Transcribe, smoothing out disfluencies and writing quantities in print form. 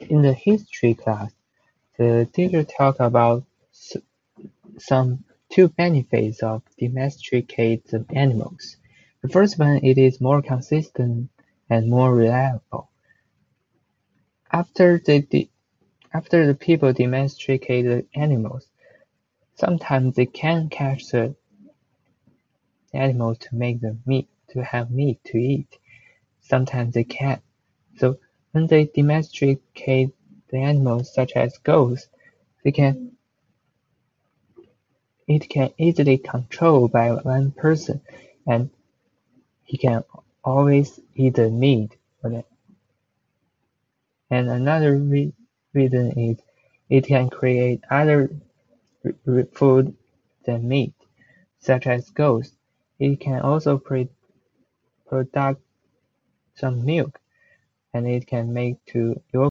In the history class, the teacher talked about some two benefits of domesticated animals. The first one, it is more consistent and more reliable. After the people domesticated animals, sometimes they can catch the animals to make the meat, to have meat to eat. Sometimes they can't. So when they domesticate the animals such as goats, it can easily controlled by one person, and he can always eat the meat. And another reason is it can create other food than meat, such as goats. It can also produce some milk, and it can make to